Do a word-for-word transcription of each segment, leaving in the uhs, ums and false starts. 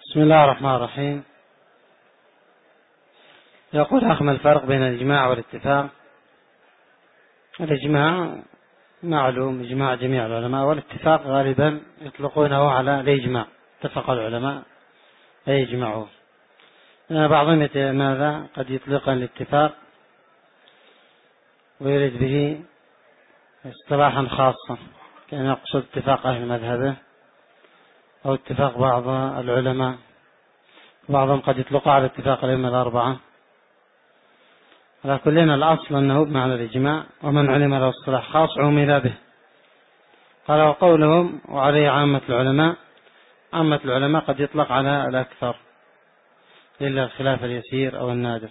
بسم الله الرحمن الرحيم. يقول أخم الفرق بين الإجماع والاتفاق. الإجماع معلوم، إجماع جميع العلماء، والاتفاق غالبا يطلقونه على الإجماع، اتفق العلماء أي يجمعوا. بعضهم ماذا قد يطلق الاتفاق ويريد به اصطلاحا خاصا، كان يقصد اتفاق أهل مذهبه أو اتفاق بعض العلماء. بعضهم قد يطلق على اتفاق الأئمة الأربعة. على كلنا الأصل أنه بمعنى الإجماع، ومن علم له اصطلاح خاص عمل به. قال وقولهم وعليه عامة العلماء، عامة العلماء قد يطلق على الأكثر إلا الخلاف اليسير أو النادر.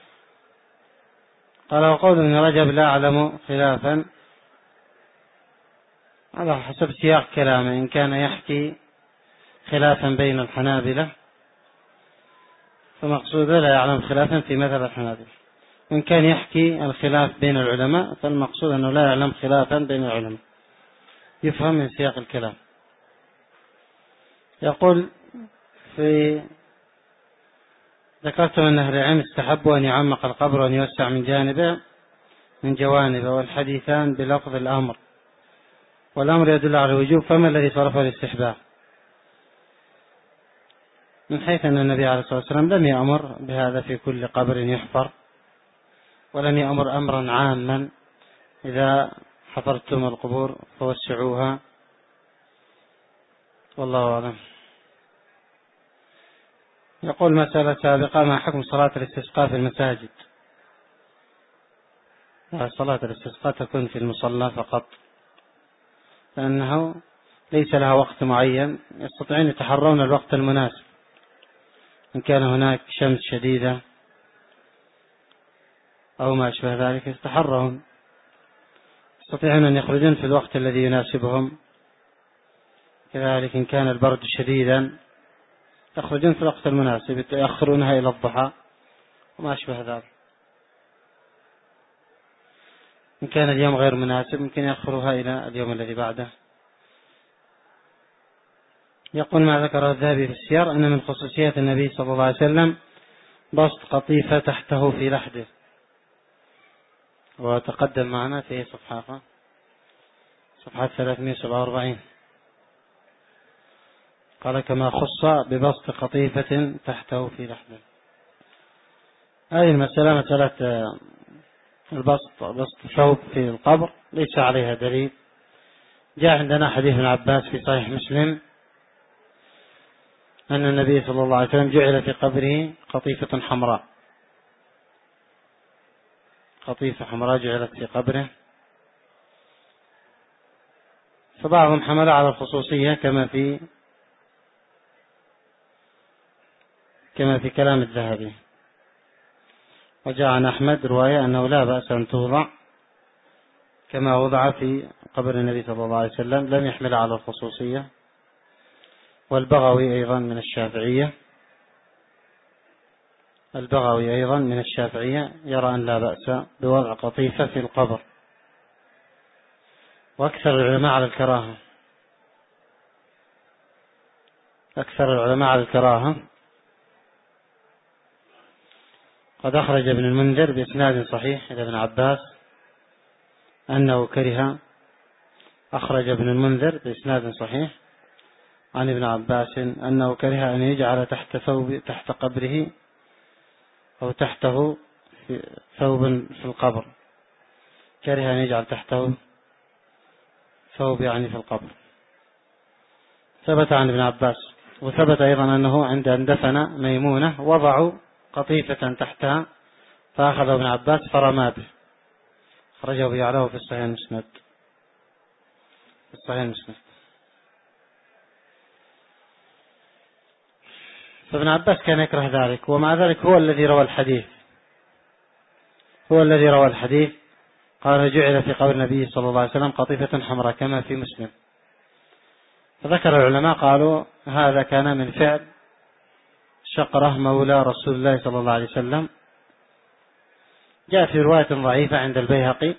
قال وقول ابن رجب لا أعلم خلافا، على حسب سياق كلامه. إن كان يحكي خلافا بين الحنابلة فمقصوده لا يعلم خلافا في مذهب الحنابلة، وإن كان يحكي الخلاف بين العلماء فالمقصود أنه لا يعلم خلافا بين العلماء، يفهم من سياق الكلام. يقول في ذكرت أن أهل العلم استحبوا أن يعمق القبر وأن يوسع من جانبه من جوانبه، والحديثان بلفظ الأمر، والأمر يدل على الوجوب، فما الذي صرفه الاستحباب؟ من حيث أن النبي عليه الصلاة والسلام لم يأمر بهذا في كل قبر يحفر، ولم يأمر أمرا عاما إذا حفرتم القبور فوسعوها، والله أعلم. يقول مسألة سابقة: ما حكم صلاة الاستسقاء في المساجد؟ صلاة الاستسقاء تكون في المصلى فقط، لأنه ليس لها وقت معين، يستطيعون يتحرون الوقت المناسب. إن كان هناك شمس شديدة أو ما أشبه ذلك يتحرون، يستطيعون أن يخرجون في الوقت الذي يناسبهم. كذلك إن كان البرد شديدا يخرجون في الوقت المناسب، يأخرونها إلى الضحى وما أشبه ذلك. إن كان اليوم غير مناسب ممكن يأخرها إلى اليوم الذي بعده. يقول ما ذكره الذهبي في السير أن من خصوصيات النبي صلى الله عليه وسلم بسط قطيفة تحته في لحده، وتقدم معنا في صفحة صفحة ثلاثمائة وسبعة وأربعين. قال كما خص ببسط قطيفة تحته في لحده. هذه المسألة مسألة البسط بسط ثوب في القبر ليس عليها دليل. جاء عندنا حديث ابن عباس في صحيح مسلم أن النبي صلى الله عليه وسلم جعل في قبره قطيفة حمراء، قطيفة حمراء جعلت في قبره، فبعضهم حمل على الخصوصية كما في كما في كلام الذهبي. وجاء عن أحمد رواية أنه لا بأس أن توضع كما وضع في قبر النبي صلى الله عليه وسلم، لم يحمل على الخصوصية. والبغوي أيضا من الشافعية البغوي أيضا من الشافعية يرى أن لا بأس بوضع قطيفة في القبر، وأكثر العلماء على الكراهة أكثر العلماء على الكراهة قد أخرج ابن المنذر بإسناد صحيح إلى ابن عباس أنه كره أخرج ابن المنذر بإسناد صحيح عن ابن عباس أنه كره أن يجعل تحت ثوب تحت قبره أو تحته ثوب في القبر، كره أن يجعل تحته ثوب يعني في القبر. ثبت عن ابن عباس، وثبت أيضا أنه عند أن دفن ميمونة وضعوا قطيفة تحتها فأخذ ابن عباس فرمى به، خرجه بيعله في الصحيح المسند في الصحيح المسند. فابن عباس كان يكره ذلك، ومع ذلك هو الذي روى الحديث هو الذي روى الحديث قال جعل في قبر النبي صلى الله عليه وسلم قطيفة حمراء كما في مسلم. فذكر العلماء قالوا هذا كان من فعل شقرة مولى رسول الله صلى الله عليه وسلم. جاء في رواية ضعيفة عند البيهقي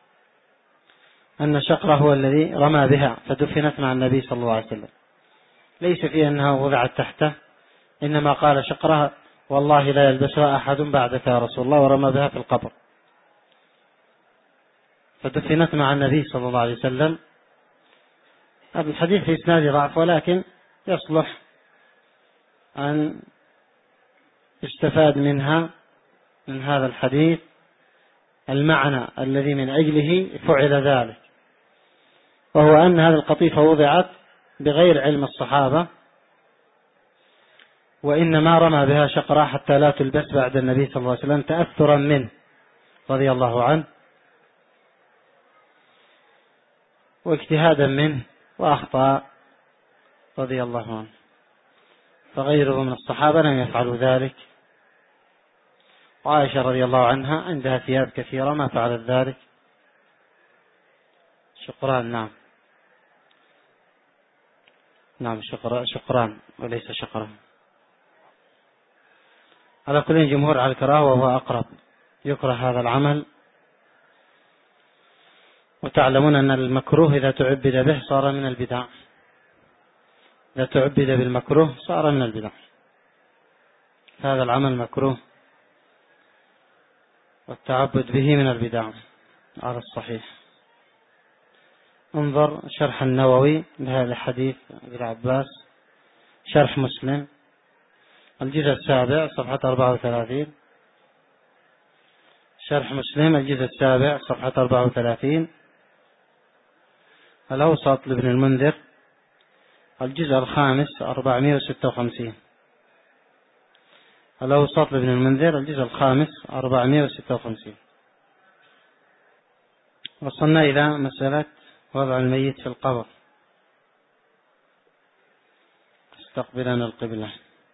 أن شقرة هو الذي رمى بها فدفنت مع النبي صلى الله عليه وسلم، ليس فيه أنها وضعت تحته، إنما قال شقرها والله لا يلبسها أحد بعدك يا رسول الله، ورمى بها في القبر، فدفنت مع النبي صلى الله عليه وسلم. هذا الحديث في إسناد ضعف، ولكن يصلح أن يستفاد منها من هذا الحديث المعنى الذي من أجله فعل ذلك، وهو أن هذه القطيفة وضعت بغير علم الصحابة، وإنما رمى بها شقرة حتى لا تلبس بعد النبي صلى الله عليه وسلم تأثرا منه رضي الله عنه واجتهادا منه، وأخطأ رضي الله عنه، فغيره من الصحابة لم يفعلوا ذلك. وعائشة رضي الله عنها عندها ثياب كثيرة ما فعلت ذلك. شقران، نعم نعم شقران وليس شقران. على كل جمهور على الكراهة، وهو أقرب، يكره هذا العمل. وتعلمون أن المكروه إذا تعبد به صار من البدع، إذا تعبد بالمكروه صار من البدع، هذا العمل مكروه، والتعبد به من البدع على الصحيح. انظر شرح النووي لهذا الحديث ابن عباس، شرح مسلم، الجزء السابع صفحة أربعة وثلاثين، شرح مسلم الجزء السابع صفحة أربعة وثلاثين، الأوسط لابن المنذر الجزء الخامس أربعمائة وستة وخمسين، الأوسط لابن المنذر الجزء الخامس أربعمائة وستة وخمسين. وصلنا إلى مسألة وضع الميت في القبر مستقبلا القبلة.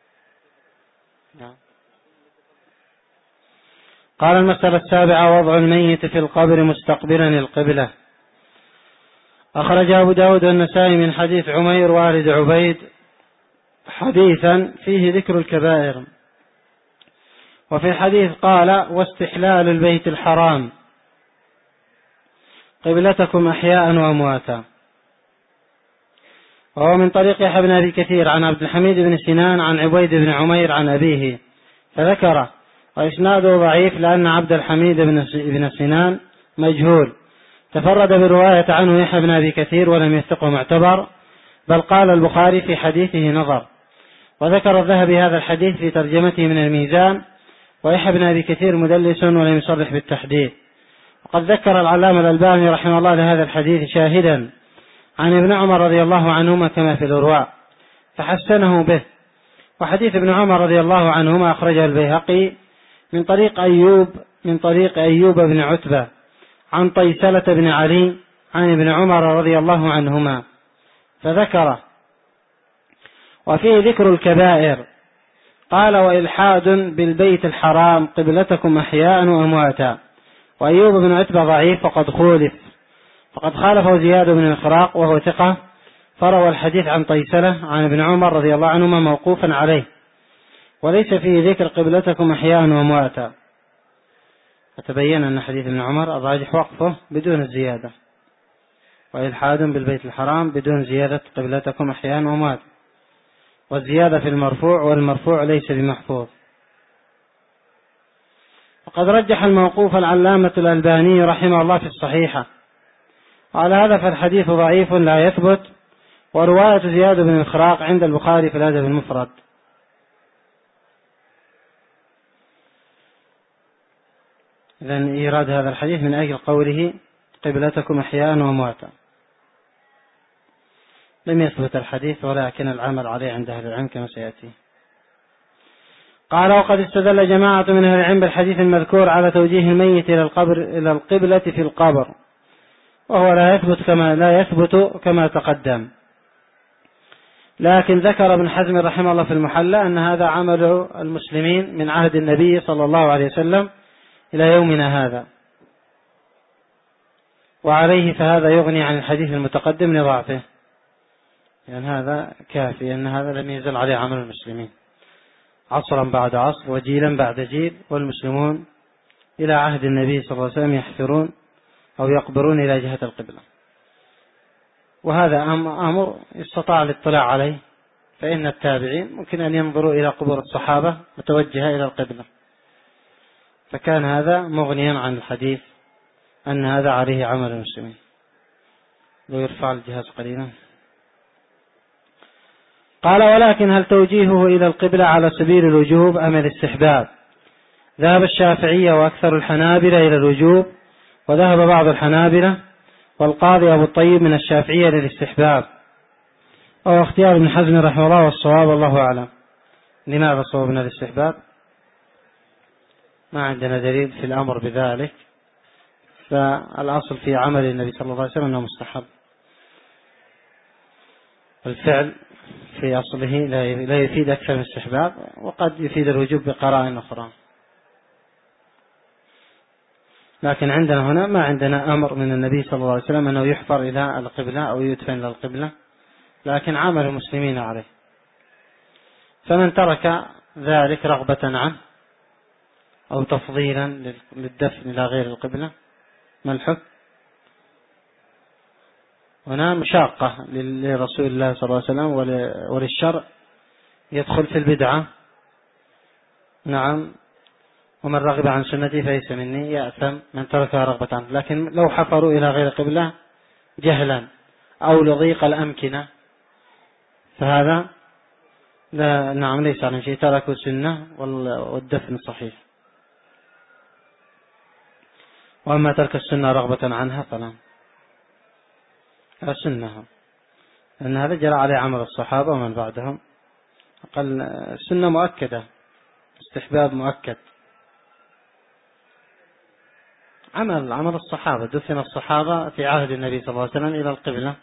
قال المسألة السابعة: وضع الميت في القبر مستقبلا القبلة. أخرج أبو داود والنسائي من حديث عمير والد عبيد حديثا فيه ذكر الكبائر، وفي الحديث قال: واستحلال البيت الحرام قبلتكم أحياء وأمواتا. وهو من طريق يحيى بن أبي كثير عن عبد الحميد بن سنان عن عبيد بن عمير عن أبيه فذكره، وإسناده ضعيف لأن عبد الحميد بن سنان مجهول، تفرد برواية عنه يحيى بن أبي كثير ولم يثقه معتبر، بل قال البخاري في حديثه نظر. وذكر الذهبي هذا الحديث في ترجمته من الميزان، ويحيى بن أبي كثير مدلس ولم يصرح بالتحديث. وقد ذكر العلامة الألباني رحمه الله لهذا الحديث شاهدا عن ابن عمر رضي الله عنهما كما في الإرواء فحسنه به. وحديث ابن عمر رضي الله عنهما أخرجه البيهقي من طريق أيوب من طريق أيوب بن عتبة عن طيسلة بن علي عن ابن عمر رضي الله عنهما فذكره، وفيه ذكر الكبائر. قال: وإلحاد بالبيت الحرام قبلتكم أحياء وأمواتا. وأيوب بن عتبة ضعيف وقد خولف، فقد خالفه زياد بن الخراق وهو ثقة، فروى الحديث عن طيسلة عن ابن عمر رضي الله عنهما موقوفا عليه، وليس فيه ذكر قبلتكم أحياء وأمواتا. فتبين أن حديث ابن عمر الراجح وقفه بدون الزيادة، وإلحاد بالبيت الحرام بدون زيادة قبلتكم أحياء وأمواتا، والزيادة في المرفوع، والمرفوع ليس بمحفوظ. وقد رجح الموقوف العلامة الألباني رحمه الله في الصحيحة، وعلى هذا فالحديث ضعيف لا يثبت، ورواية زياد بن الخراق عند البخاري في الأدب المفرد. إذن إيراد هذا الحديث من أجل قوله قبلتكم أحياء وأمواتا. لم يثبت الحديث، ولكن العمل عليه عند أهل العلم كما سيأتي. قال: وقد استدل جماعة من أهل العلم بالحديث المذكور على توجيه الميت إلى القبر إلى القبلة في القبر، وهو لا يثبت كما لا يثبت كما تقدم. لكن ذكر ابن حزم رحمه الله في المحلى أن هذا عمل المسلمين من عهد النبي صلى الله عليه وسلم إلى يومنا هذا، وعليه فهذا يغني عن الحديث المتقدم لضعفه، لأن يعني هذا كافي، أن هذا لم يزل عليه عمل المسلمين عصرا بعد عصر وجيلا بعد جيل، والمسلمون إلى عهد النبي صلى الله عليه وسلم يحفرون أو يقبرون إلى جهة القبلة. وهذا أمر استطاع الاطلاع عليه فإن التابعين ممكن أن ينظروا إلى قبور الصحابة متوجهة إلى القبلة، فكان هذا مغنيا عن الحديث أن هذا عليه عمل المسلمين. لو يرفع الجهاز قليلا. قال: ولكن هل توجيهه إلى القبلة على سبيل الوجوب أم الاستحباب؟ ذهب الشافعية وأكثر الحنابلة إلى الوجوب، وذهب بعض الحنابلة والقاضي أبو الطيب من الشافعية للاستحباب، أو اختيار ابن حزم رحمه الله، والصواب الله أعلم. لماذا صوبنا الاستحباب؟ ما عندنا دليل في الأمر بذلك، فالأصل في عمل النبي صلى الله عليه وسلم أنه مستحب. الفعل في أصله لا يفيد أكثر من الاستحباب، وقد يفيد الوجوب بقرائن أخرى. لكن عندنا هنا ما عندنا أمر من النبي صلى الله عليه وسلم أنه يحفر إلى القبلة أو يدفن إلى القبلة، لكن عمل المسلمين عليه. فمن ترك ذلك رغبة عنه أو تفضيلا للدفن إلى غير القبلة، ما الحكم؟ هنا مشاقة لرسول الله صلى الله عليه وسلم وللشرع، يدخل في البدعة. نعم. ومن رغب عن سنتي فليس مني، يأثم من تركها رغبة عنه. لكن لو حفروا إلى غير قبلة جهلا أو لضيق الأمكنة فهذا لا، نعم، ليس عن شيء، تركوا السنة والدفن صحيح. وأما ترك السنة رغبة عنها فلا، السنة لأن هذا جرى عليه عمل الصحابة ومن بعدهم. قال السنة مؤكدة، استحباب مؤكد. عمل عمل الصحابة، دفن الصحابة في عهد النبي صلى الله عليه وسلم إلى القبلة.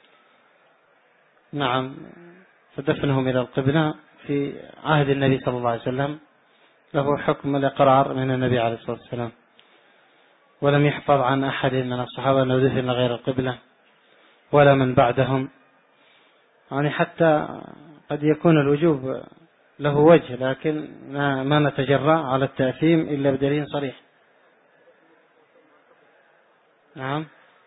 نعم، فدفنهم إلى القبلة في عهد النبي صلى الله عليه وسلم له حكم الإقرار من النبي عليه الصلاة والسلام، ولم يحفظ عن أحد من الصحابة أنه دفن غير القبلة ولا من بعدهم. يعني حتى قد يكون الوجوب له وجه، لكن ما نتجرأ على التأثيم إلا بدليل صريح. نعم.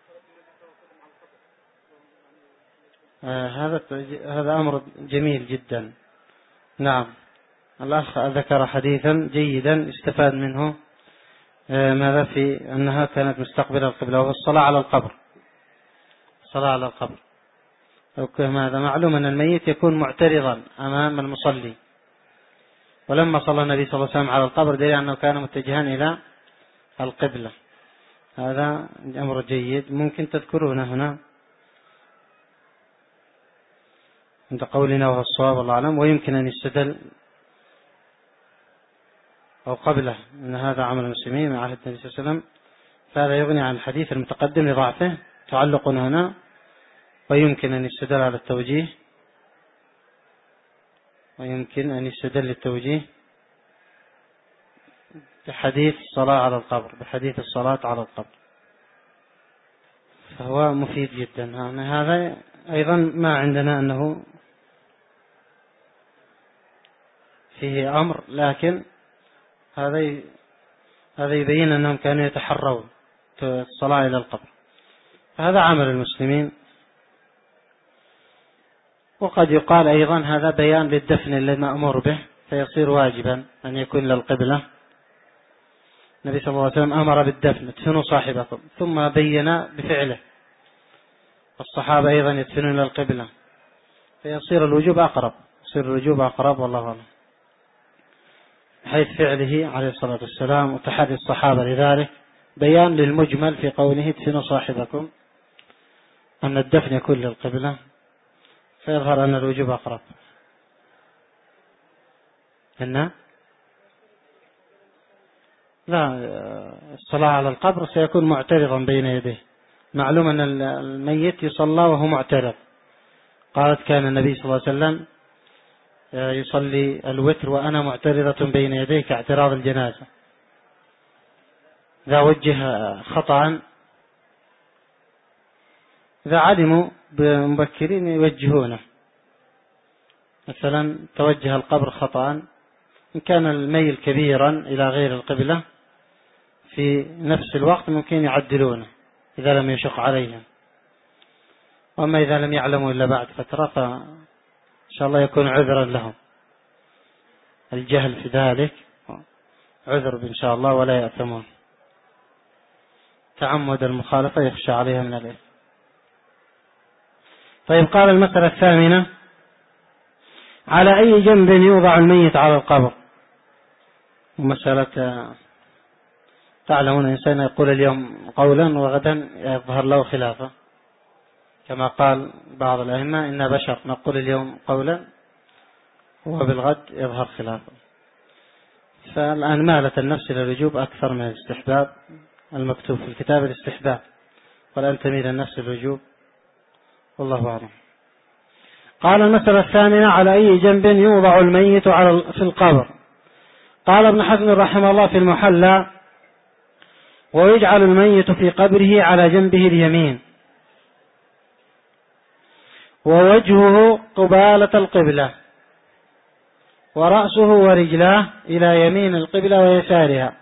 آه هذا هذا أمر جميل جدا. نعم، الأخ ذكر حديثا جيدا استفاد منه. آه ماذا في أنها كانت مستقبلة القبلة، وهو الصلاة على القبر. الصلاة على القبر هذا معلوم أن الميت يكون معترضا أمام المصلي، ولما صلى النبي صلى الله عليه وسلم على القبر دليل أنه كان متجها إلى القبلة. هذا أمر جيد، ممكن تذكرونه هنا عند قولنا وهو الصواب الله أعلم. ويمكن أن يستدل أو قبله أن هذا عمل المسلمين من عهد النبي صلى الله عليه وسلم، فهذا يغني عن الحديث المتقدم لضعفه. تعلق هنا. ويمكن أن يستدل على التوجيه، ويمكن أن يستدل التوجيه بحديث الصلاة على القبر، بحديث الصلاة على القبر، فهو مفيد جدا. هذا أيضا ما عندنا أنه فيه أمر، لكن هذا هذا يبين أنهم كانوا يتحرون الصلاة إلى القبر، فهذا عمل المسلمين. وقد يقال أيضا هذا بيان للدفن الذي مأمور به، فيصير واجبا أن يكون للقبلة. النبي صلى الله عليه وسلم أمر بالدفن، ادفنوا صاحبكم، ثم بين بفعله. الصحابة أيضا يدفنون للقبلة، فيصير الوجوب أقرب، يصير الوجوب أقرب والله أعلم، حيث فعله عليه الصلاة والسلام وتحري الصحابة لذلك بيان للمجمل في قوله ادفنوا صاحبكم، أن الدفن يكون للقبلة، فيظهر أن الوجوب أقرب. إن لا، الصلاة على القبر سيكون معترضا بين يديه. معلوم أن الميت يصلى وهو معترض. قالت كان النبي صلى الله عليه وسلم يصلي الوتر وأنا معترضة بين يديه كاعتراض الجنازة. إذا وجه خطأ، إذا علموا بمبكرين يوجهونه. مثلا توجه القبر خطأ، إن كان الميل كبيرا إلى غير القبلة في نفس الوقت ممكن يعدلونه إذا لم يشق عليهم. وأما إذا لم يعلموا إلا بعد فترة إن شاء الله يكون عذرا لهم، الجهل في ذلك عذر إن شاء الله ولا يأثمون. تعمد المخالفة يخشى عليها من الإثم. طيب، قال المسألة الثامنة: على أي جنب يوضع الميت على القبر؟ ومسألة تعلمون الإنسان يقول اليوم قولا وغدا يظهر له خلافه، كما قال بعض الأئمة: إن بشر نقول اليوم قولا وبالغد يظهر خلافه. فالآن مالت النفس إلى الوجوب أكثر من الاستحباب، المكتوب في الكتاب الاستحباب، والآن تميل النفس الوجوب، والله أعلم. قال المسألة الثامنة: على أي جنب يوضع الميت على في القبر؟ قال ابن حزم رحمه الله في المحلى: ويجعل الميت في قبره على جنبه اليمين، ووجهه قبالة القبلة، ورأسه ورجلاه إلى يمين القبلة ويسارها،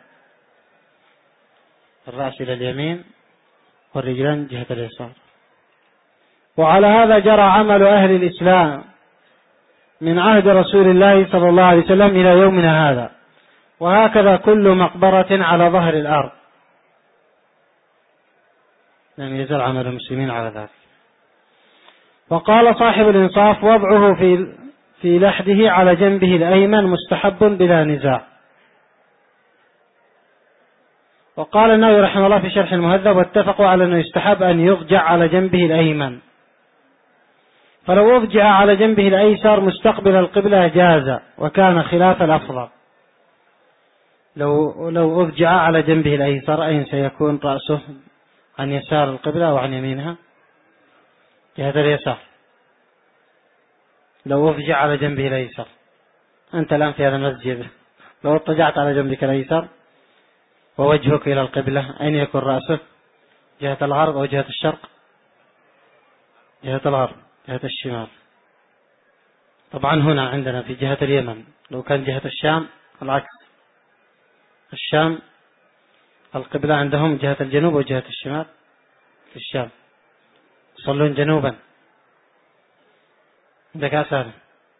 الرأس إلى اليمين والرجلان جهة اليسار. وعلى هذا جرى عمل أهل الإسلام من عهد رسول الله صلى الله عليه وسلم إلى يومنا هذا، وهكذا كل مقبرة على ظهر الأرض لم يزل عمل المسلمين على ذلك. وقال صاحب الإنصاف: وضعه في في لحده على جنبه الأيمن مستحب بلا نزاع. وقال النووي رحمه الله في شرح المهذب: واتفقوا على أنه يستحب أن يضجع على جنبه الأيمن، فلو أضجع على جنبه الأيسر مستقبل القبلة جاز، وكان خلاف الأفضل. لو لو أضجع على جنبه الأيسر أين سيكون رأسه؟ عن يسار القبلة أو عن يمينها؟ جهة اليسار. لو أضجع على جنبه الأيسر، أنت الآن في هذا المسجد، لو اضطجعت على جنبك الأيسر ووجهك إلى القبلة، أين يكون رأسك؟ جهة الغرب أو جهة الشرق؟ جهة الغرب، جهة الشمال. طبعا هنا عندنا في جهة اليمن، لو كان جهة الشام العكس، الشام القبلة عندهم جهة الجنوب وجهة الشمال. في الشام يصلون جنوبا، عندك أسهل.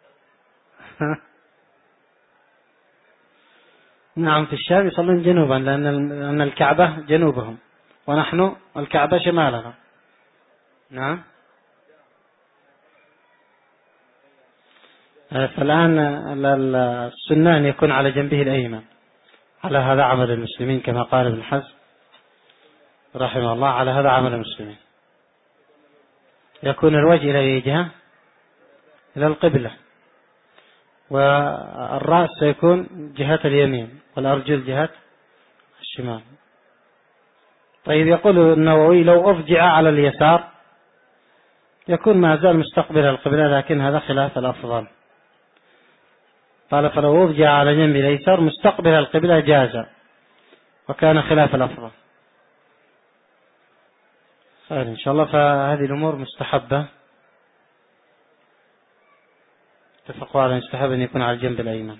نعم، في الشام يصلون جنوبا لأن الكعبة جنوبهم، ونحن الكعبة شمالنا. نعم. فالآن السنة أن يكون على جنبه الأيمن، على هذا عمل المسلمين كما قال ابن حزم رحمه الله، على هذا عمل المسلمين. يكون الوجه إلى أي جهة؟ إلى القبلة، والرأس سيكون جهة اليمين، والأرجل جهة الشمال. طيب، يقول النووي: لو أضجع على اليسار يكون ما زال مستقبل القبلة، لكن هذا خلاف الأفضل. قال: فلو أضجع على جنب الأيسر مستقبل القبلة جاز، وكان خلاف الأفضل. خير إن شاء الله. فهذه الأمور مستحبة، اتفقوا على مستحب أن يكون على الجنب الأيمن.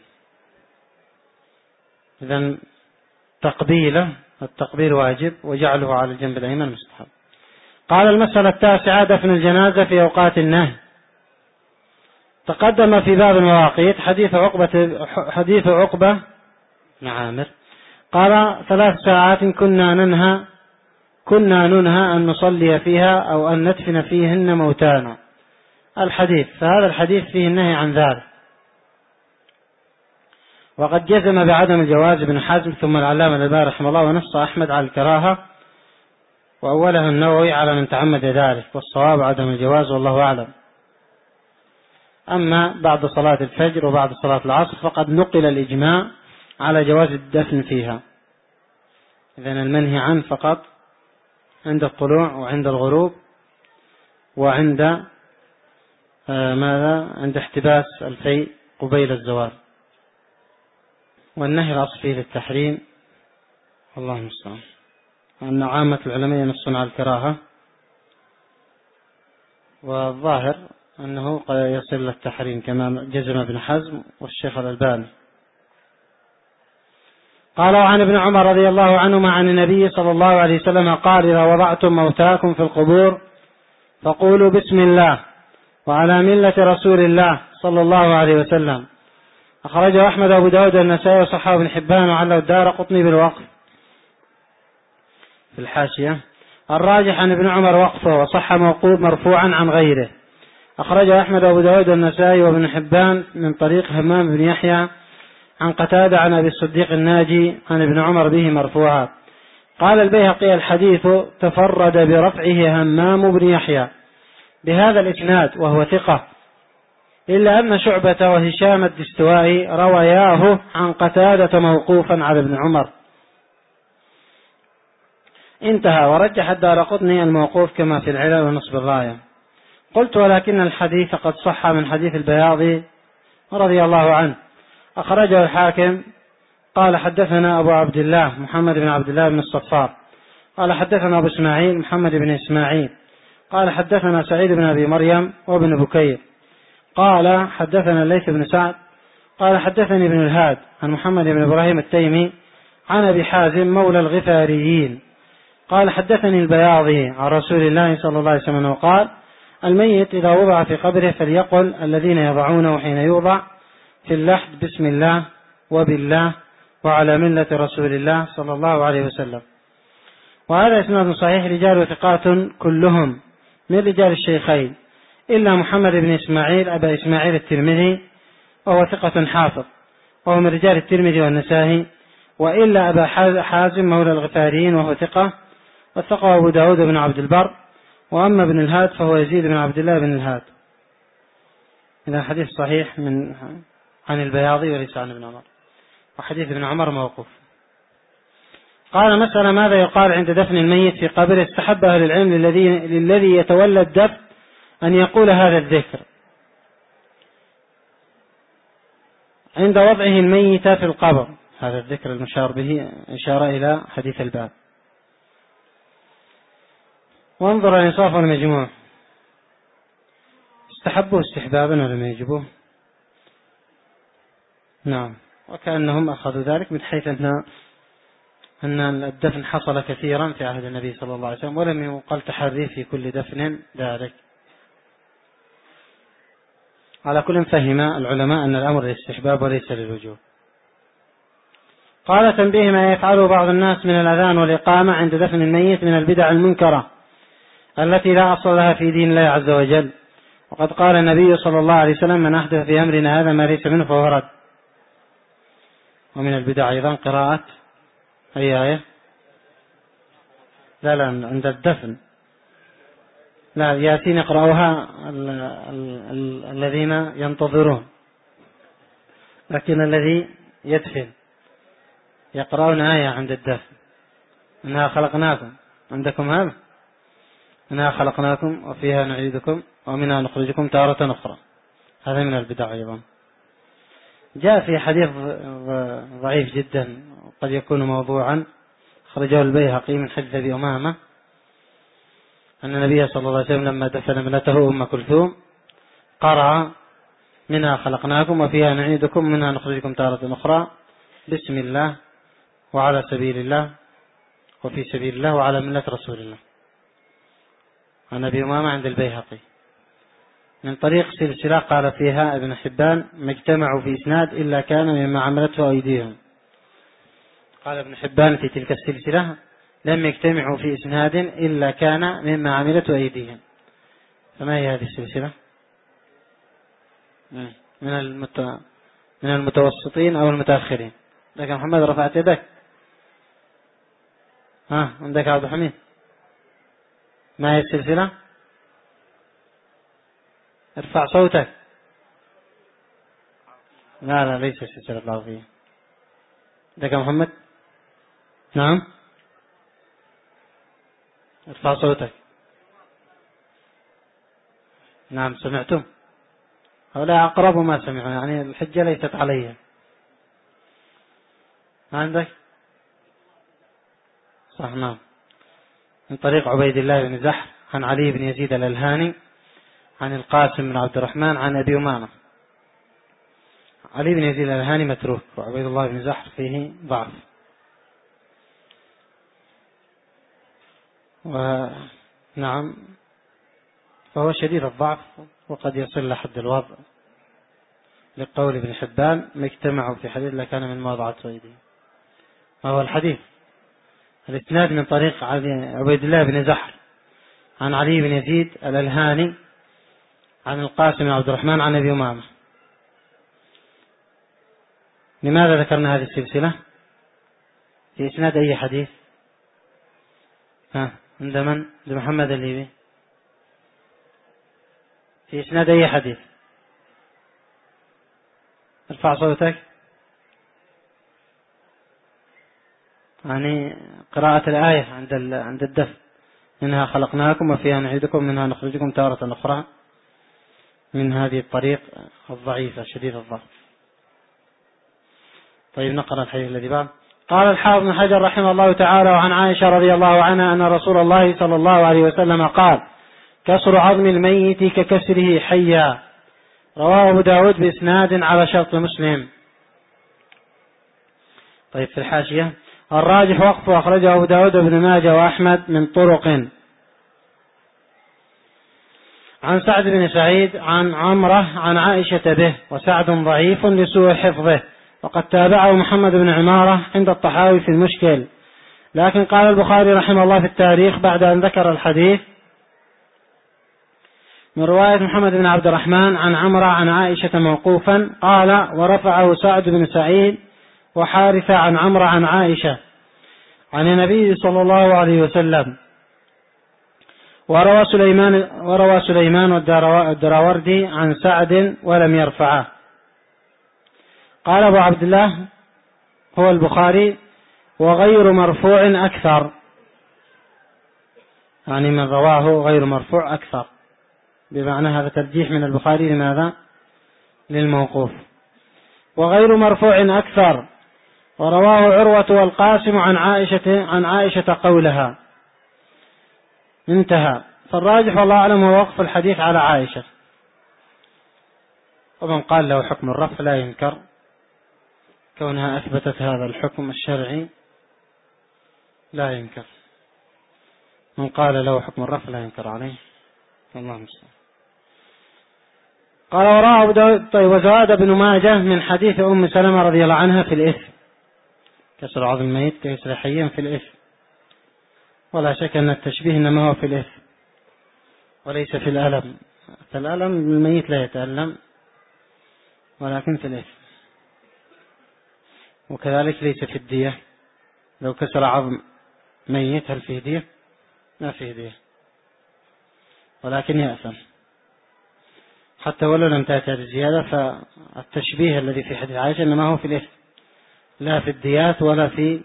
إذن تقبيله، التقبيل واجب، وجعله على الجنب الأيمن مستحب. قال المسألة التاسعة: دفن الجنازة في أوقات النهي. تقدم في باب المواقيت حديث عقبة حديث عقبة بن عامر قال: ثلاث ساعات كنا ننهى كنا ننهى أن نصلي فيها أو أن ندفن فيهن موتانا. الحديث، فهذا الحديث فيه النهي عن ذلك. وقد جزم بعدم الجواز ابن حزم ثم العلامة الألباني رحمه الله، ونص أحمد على الكراهة، وأوله النووي على من تعمد ذلك، والصواب عدم الجواز والله أعلم. أما بعد صلاة الفجر وبعد صلاة العصر فقد نقل الإجماع على جواز الدفن فيها. إذن المنهي عنه فقط عند الطلوع وعند الغروب وعند آه ماذا عند احتباس الفيء قبيل الزوال، والنهي الأصل فيه للتحريم، الله المستعان. أن عامة العلماء ينصون على الكراهة، والظاهر أنه يصل للتحريم كما جزم ابن حزم والشيخ الألباني. قالوا عن ابن عمر رضي الله عنهما عن النبي صلى الله عليه وسلم قال: إذا وضعتم موتاكم في القبور فقولوا بسم الله وعلى ملة رسول الله صلى الله عليه وسلم. أخرجه أحمد وأبو داود والنسائي وصححه ابن حبان وعله الدارقطني بالوقف. في الحاشية: الراجح عن ابن عمر وقفه، وصح موقوف مرفوعا عن غيره. أخرجه أحمد وأبو داود والنسائي وابن حبان من طريق همام بن يحيى عن قتادة عن أبي الصديق الناجي عن ابن عمر به مرفوعا. قال البيهقي: الحديث تفرد برفعه همام بن يحيى بهذا الإسناد وهو ثقة، إلا أن شعبة وهشام الدستوائي رواياه عن قتادة موقوفا على ابن عمر. انتهى. ورجح الدارقطني الموقوف كما في العلل ونصب الراية. قلت: ولكن الحديث قد صح من حديث البياضي رضي الله عنه. أخرجه الحاكم قال: حدثنا أبو عبد الله محمد بن عبد الله بن الصفار قال: حدثنا أبو إسماعيل محمد بن إسماعيل قال: حدثنا سعيد بن أبي مريم وابن بكير قال: حدثنا الليث بن سعد قال: حدثني ابن الهاد عن محمد بن إبراهيم التيمي عن أبي حازم مولى الغفاريين قال: حدثني البياضي عن رسول الله صلى الله عليه وسلم قال: الميت إذا وضع في قبره فليقل الذين يضعونه حين يوضع في اللحد: بسم الله وبالله وعلى ملة رسول الله صلى الله عليه وسلم. وهذا إسناد صحيح، رجال ثقات كلهم من رجال الشيخين إلا محمد بن إسماعيل أبا إسماعيل الترمذي وهو ثقة حافظ وهو من رجال الترمذي والنسائي، وإلا أبا حازم مولى الغفاريين وهو ثقة وثقه أبو داود بن عبد البر. وأما ابن الهاد فهو يزيد بن عبد الله بن الهاد. إذا حديث صحيح من عن البياضي وليس عن ابن عمر، وحديث ابن عمر موقوف. قال: مسألة: ماذا يقال عند دفن الميت في قبره؟ استحب أهل العلم للذي, للذي يتولى الدفن أن يقول هذا الذكر عند وضعه الميت في القبر. هذا الذكر المشار به إشارة إلى حديث الباب. وانظر الإنصاف والمجموع. استحبوا استحبابا ولم يجبوه. نعم. وكأنهم أخذوا ذلك من حيث أن أن الدفن حصل كثيرا في عهد النبي صلى الله عليه وسلم، ولم يقل تحري في كل دفن ذلك. على كل فهم العلماء أن الأمر للاستحباب وليس للوجوب. قال: تنبيه: ما يفعله بعض الناس من الأذان والإقامة عند دفن الميت من البدع المنكرة التي لا أصل لها في دين الله عز وجل. وقد قال النبي صلى الله عليه وسلم: من أحدث في أمرنا هذا ما ليس منه فهو رد. ومن البدع أيضا قراءة أي آية؟ لا لا عند الدفن لا، ياسين يقرأوها الذين ينتظرون، لكن الذي يدفن يقرأون آية عند الدفن: إنها خلقناكم. عندكم هذا؟ إنها خلقناكم وفيها نعيدكم ومنها نخرجكم تارة أخرى. هذا من البدع أيضا. جاء في حديث ضعيف جدا قد يكون موضوعا، خرجه البيهقي من حديث أبي أمامة أن النبي صلى الله عليه وسلم لما دفن ابنته أم كلثوم قرأ: منها خلقناكم وفيها نعيدكم منها نخرجكم تارة أخرى، بسم الله وعلى سبيل الله وفي سبيل الله وعلى ملة رسول الله. عن أبي أمامة عند البيهقي من طريق سلسلة قال فيها ابن حبان: ما اجتمعوا في إسناد إلا كان مما عملته أيديهم. قال ابن حبان في تلك السلسلة: لم يجتمعوا في إسناد إلا كان مما عملته أيديهم. فما هي هذه السلسلة؟ من المت... من المتوسطين أو المتأخرين. لكن محمد رفعت يدك. ها عندك عبد الحميد؟ ما هي السلسلة؟ ارفع صوتك. لا لا ليس السلسلة العربية. عندك محمد؟ نعم ارفع صوتك. نعم سمعتم؟ هؤلاء أقرب ما سمعوا، يعني الحجة ليست عليهم. ما عندك؟ صح. نعم. من طريق عبيد الله بن زحر عن علي بن يزيد الألهاني عن القاسم بن عبد الرحمن عن أبي أمامة. علي بن يزيد الألهاني متروك، وعبيد الله بن زحر فيه ضعف. ونعم فهو شديد الضعف وقد يصل لحد الوضع، لقول ابن حبان ما اجتمعوا في حديث لكان من موضعة أيديهم. وهو الحديث الإسناد من طريق عبيد الله بن زحر عن علي بن يزيد الألهاني عن القاسم بن عبد الرحمن عن أبي أمامة. لماذا ذكرنا هذه السلسلة؟ في إسناد أي حديث؟ ها عند من؟ عند محمد الليبي. في إسناد أي حديث؟ ارفع صوتك. يعني قراءة الآية عند عند الدفع، منها خلقناكم وفيها نعيدكم منها نخرجكم تارة أخرى، من هذه الطريق الضعيفة شديد الضعف. طيب نقرأ الحديث الذي بعد. قال الحافظ بن حجر رحمه الله تعالى: وعن عائشة رضي الله عنها أن رسول الله صلى الله عليه وسلم قال: كسر عظم الميت ككسره حيا. رواه أبو داود بإسناد على شرط مسلم. طيب في الحاشية: الراجح وقفه، أخرجه أبو داود وابن ماجه وأحمد من طرق عن سعد بن سعيد عن عمرة عن عائشة به، وسعد ضعيف لسوء حفظه، وقد تابعه محمد بن عمارة عند الطحاوي في المشكل. لكن قال البخاري رحمه الله في التاريخ بعد أن ذكر الحديث من رواية محمد بن عبد الرحمن عن عمرة عن عائشة موقوفا، قال: ورفعه سعد بن سعيد وحارثة عن عمرة عن عائشة عن النبي صلى الله عليه وسلم. وروى سليمان وروى سليمان والدراوردي عن سعد ولم يرفعه. قال أبو عبد الله هو البخاري: وغير مرفوع أكثر، يعني من رواه غير مرفوع أكثر، بمعنى هذا ترجيح من البخاري لماذا؟ للموقوف. وغير مرفوع أكثر، ورواه عروة والقاسم عن عائشة عن عائشة قولها. انتهى. فالراجح والله أعلم هو وقف الحديث على عائشة، ومن قال له حكم الرفع لا ينكر كونها أثبتت هذا الحكم الشرعي، لا ينكر. من قال له حكم الرفع لا ينكر عليه. الله المستعان. قال: وراء أبو داود. طيب. وزاد ابن ماجه من حديث أم سلمة رضي الله عنها في الإثم، كسر عظم الميت كسر حيا في الإثم. ولا شك أن التشبيه إنما هو في الإثم وليس في الألم. فالألم الميت لا يتألم، ولكن في الإثم. وكذلك ليس في الدية. لو كسر عظم ميت هل فيه دية؟ ما فيه دية، ولكن يأثم حتى ولو لم تأتي الزيادة. فالتشبيه الذي في حديث عائشة إنما هو في الإثم، لا في الديات ولا في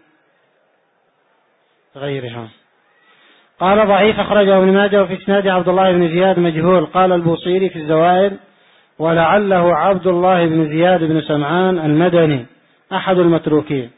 غيرها. قال: ضعيف، أخرجه ابن ماجه وفي إسناده عبد الله بن زياد مجهول. قال البوصيري في الزوائد: ولعله عبد الله بن زياد بن سمعان المدني أحد المتروكين.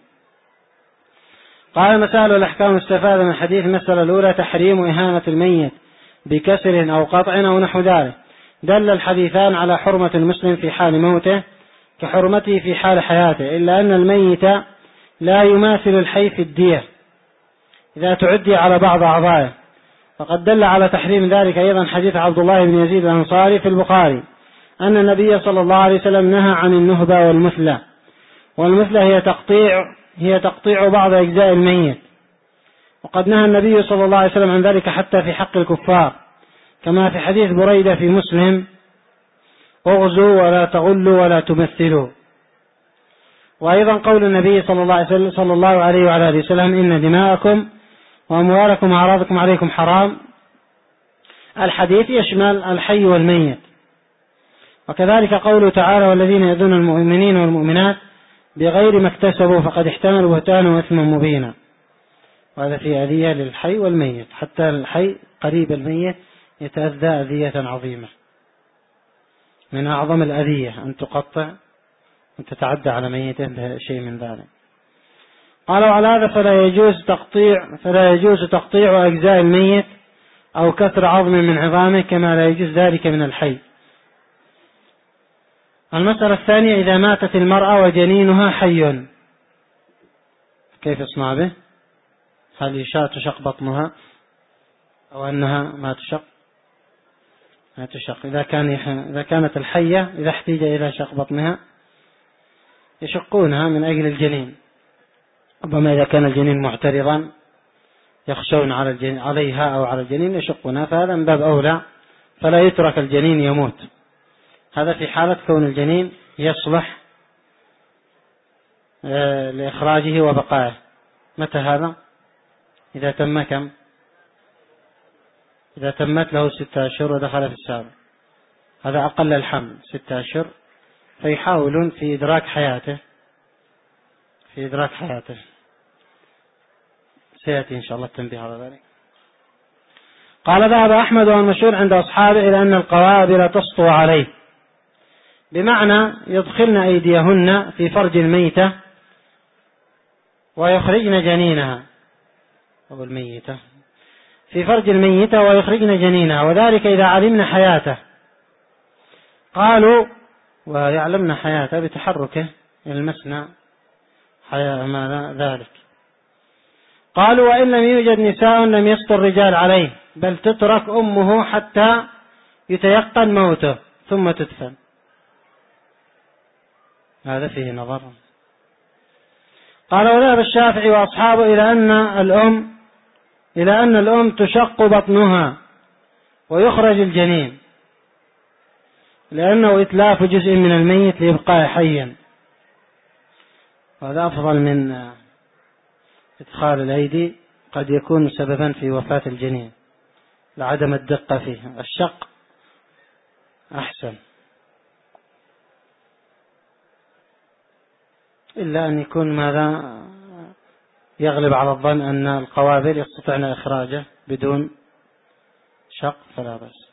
قال: مسائل الأحكام استفاد من حديث. المسألة الأولى: تحريم إهانة الميت بكسر أو قطع أو نحو ذلك. دل الحديثان على حرمة المسلم في حال موته كحرمته في حال حياته، إلا أن الميت لا يماثل الحي في الدية إذا تعدي على بعض أعضائه. فقد دل على تحريم ذلك أيضا حديث عبد الله بن يزيد الأنصاري في البخاري أن النبي صلى الله عليه وسلم نهى عن النهبة والمثلة. والمثلة هي تقطيع هي تقطيع بعض أجزاء الميت، وقد نهى النبي صلى الله عليه وسلم عن ذلك حتى في حق الكفار، كما في حديث بريدة في مسلم: اغزوا ولا تغلوا ولا تمثلوا. وأيضا قول النبي صلى الله عليه وسلم صلى الله عليه وعلى آله وسلم: إن دماءكم وأموالكم وأعراضكم عليكم حرام. الحديث يشمل الحي والميت. وكذلك قوله تعالى: والذين يؤذون المؤمنين والمؤمنات بغير ما اكتسبوا فقد احتملوا بهتانا وإثما مبينا. وهذا في أذية للحي والميت، حتى الحي قريب الميت يتأذى أذية عظيمة. من أعظم الأذية أن تقطع أن تتعدى على ميته بشيء من ذلك. قالوا: على هذا فلا يجوز تقطيع فلا يجوز تقطيع أجزاء الميت أو كسر عظم من عظامه، كما لا يجوز ذلك من الحي. المسألة الثانية: إذا ماتت المرأة وجنينها حي كيف يصنع به؟ هل يشاء تشق بطنها أو أنها ما تشق؟ تشق. إذا كان إذا كانت الحية إذا احتيج إلى شق بطنها يشقونها من أجل الجنين. ربما إذا كان الجنين معترضا يخشون على الجنين عليها أو على الجنين يشقونها، فهذا من باب أولى، فلا يترك الجنين يموت. هذا في حالة كون الجنين يصلح لإخراجه وبقائه. متى هذا؟ إذا تم كم؟ إذا تمت له ستة أشهر ودخل في السابع، هذا أقل الحمل ستة أشهر، فيحاولون في إدراك حياته في إدراك حياته سيأتي إن شاء الله التنبيه على ذلك. قال ذهب أحمد والمشهور عند أصحابه إلى أن القوابل تسطو عليه، بمعنى يدخلن أيديهن في فرج الميتة ويخرجن جنينها، أو الميتة في فرج الميتة ويخرجن جنينها، وذلك إذا علمن حياته. قالوا ويعلمن حياته بتحركه يلمسن حياة ما ذلك. قالوا وإن لم يوجد نساء لم يسطر الرجال عليه، بل تترك أمه حتى يتيقن موته ثم تدفن. هذا فيه نظر. قال وذهب الشافعي وأصحابه إلى أن الأم إلى أن الأم تشق بطنها ويخرج الجنين، لأنه إتلاف جزء من الميت لإبقاء حيا، وهذا أفضل من إدخال الأيدي، قد يكون سببا في وفاة الجنين لعدم الدقة فيه. الشق أحسن، إلا أن يكون ماذا يغلب على الظن أن القوابل يستطيعن إخراجه بدون شق فلا بأس.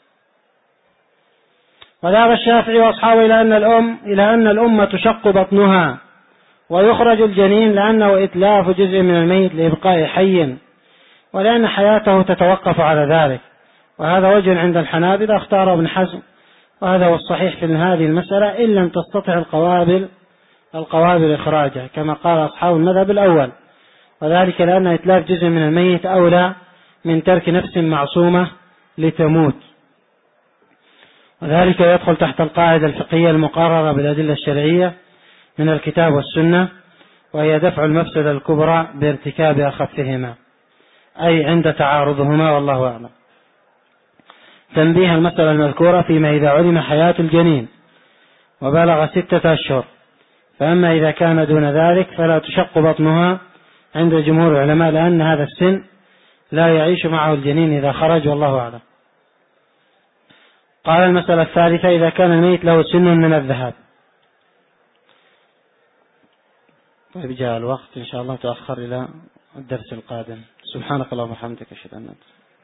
وذهب الشافعي وأصحابه إلى أن الأم إلى أن الأم تشق بطنها ويخرج الجنين، لأنه إتلاف جزء من الميت لإبقاء حي، ولأن حياته تتوقف على ذلك. وهذا وجه عند الحنابلة اختاره ابن حزم، وهذا هو الصحيح في هذه المسألة، إن لم تستطع القوابل القوابل إخراجه، كما قال أصحاب المذهب الأول، وذلك لأن إتلاف جزء من الميت أولى من ترك نفس معصومة لتموت، وذلك يدخل تحت القاعدة الفقهية المقررة بالأدلة الشرعية من الكتاب والسنة، وهي دفع المفسدة الكبرى بارتكاب أخفهما، أي عند تعارضهما، والله أعلم. تنبيه المسألة المذكورة فيما إذا علم حياة الجنين وبلغ ستة أشهر، فأما إذا كان دون ذلك فلا تشق بطنها عند جمهور العلماء، لأن هذا السن لا يعيش معه الجنين إذا خرج، والله أعلم. قال المسألة الثالثة إذا كان الميت له سن من الذهاب. طيب جاء الوقت إن شاء الله تأخر إلى الدرس القادم. سبحانك اللهم وبحمدك أشهد أن لا إله إلا أنت